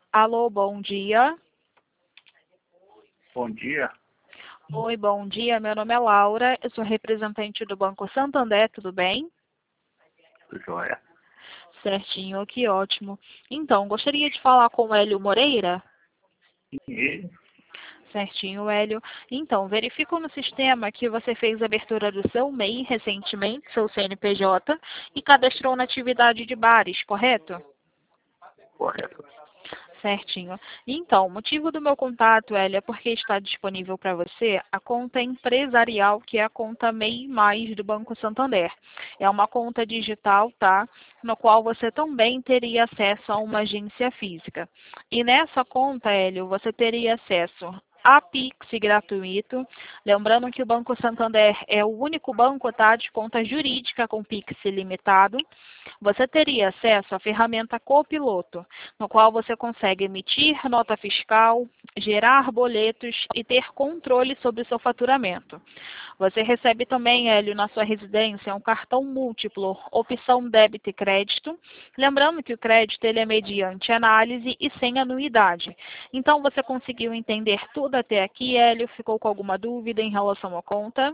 Alô, bom dia. Bom dia. Oi, bom dia. Meu nome é Laura, eu sou representante do Banco Santander, tudo bem? Tudo jóia. Certinho, que ótimo. Então, gostaria de falar com o Hélio Moreira? E Certinho, Hélio. Então, verifico no sistema que você fez a abertura do seu MEI recentemente, seu CNPJ, e cadastrou na atividade de bares, correto? correto. Certinho. Então, o motivo do meu contato, Hélio, é porque está disponível para você a conta empresarial, que é a conta MEI Mais do Banco Santander. É uma conta digital, tá? No qual você também teria acesso a uma agência física. E nessa conta, Hélio, você teria acesso a Pix gratuito. Lembrando que o Banco Santander é o único banco, tá, de conta jurídica com Pix ilimitado. Você teria acesso à ferramenta Copiloto, no qual você consegue emitir nota fiscal, gerar boletos e ter controle sobre o seu faturamento. Você recebe também, Hélio, na sua residência, um cartão múltiplo, opção débito e crédito. Lembrando que o crédito ele é mediante análise e sem anuidade. Então, você conseguiu entender tudo até aqui, Hélio? Ficou com alguma dúvida em relação à conta?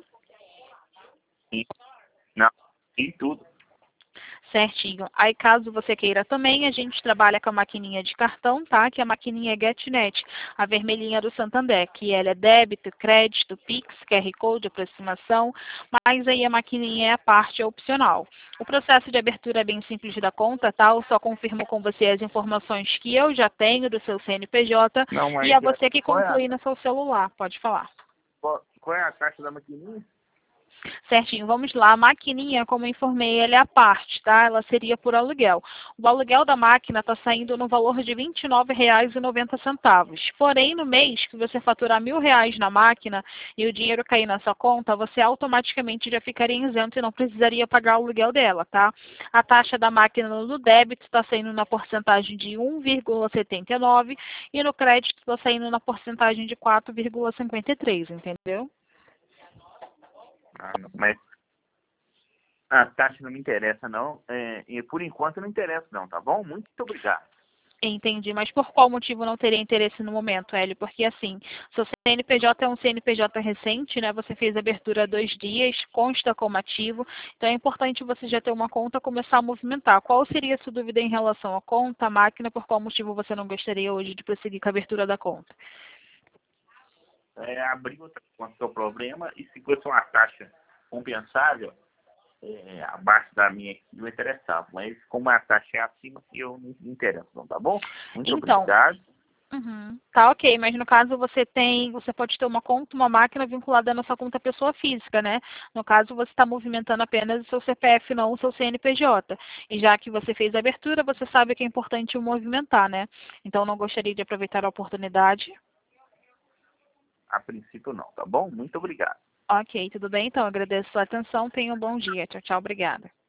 E, não, e tudo. Certinho. Aí, caso você queira também, a gente trabalha com a maquininha de cartão, tá? Que é a maquininha GetNet, a vermelhinha do Santander, que ela é débito, crédito, Pix, QR Code, aproximação, mas aí a maquininha é a parte opcional. O processo de abertura é bem simples da conta, tá? Eu só confirmo com você as informações que eu já tenho do seu CNPJ Não, e mas é você que qual é conclui no seu celular. Pode falar. qual é a taxa da maquininha? Certinho, vamos lá. A maquininha, como eu informei, ela é a parte, tá? Ela seria por aluguel. O aluguel da máquina está saindo no valor de R$ 29,90. Porém, no mês que você faturar R$ 1.000 na máquina e o dinheiro cair na sua conta, você automaticamente já ficaria isento e não precisaria pagar o aluguel dela, tá? A taxa da máquina no débito está saindo na porcentagem de 1,79 e no crédito está saindo na porcentagem de 4,53, entendeu? Ah, não, mas a taxa não me interessa, não. E por enquanto não interessa, não, tá bom? Muito obrigado. Entendi, mas por qual motivo não teria interesse no momento, Hélio? Porque assim, seu CNPJ é um CNPJ recente, né? Você fez a abertura há 2 dias, consta como ativo, então é importante você já ter uma conta e começar a movimentar. Qual seria a sua dúvida em relação à conta, à máquina, por qual motivo você não gostaria hoje de prosseguir com a abertura da conta? Abrir outra conta é o problema, e se fosse uma taxa compensável, abaixo da minha aqui, não interessava. Mas como a taxa é acima, eu não me interesso, não, tá bom? Muito Então, obrigado. tá ok, mas no caso você pode ter uma conta, uma máquina vinculada na sua conta pessoa física, né? No caso você está movimentando apenas o seu CPF, não o seu CNPJ. E já que você fez a abertura, você sabe que é importante o movimentar, né? Então não gostaria de aproveitar a oportunidade. A princípio não, tá bom? Muito obrigado. Ok, tudo bem? Então agradeço a sua atenção, tenha um bom dia. Tchau, tchau, obrigada.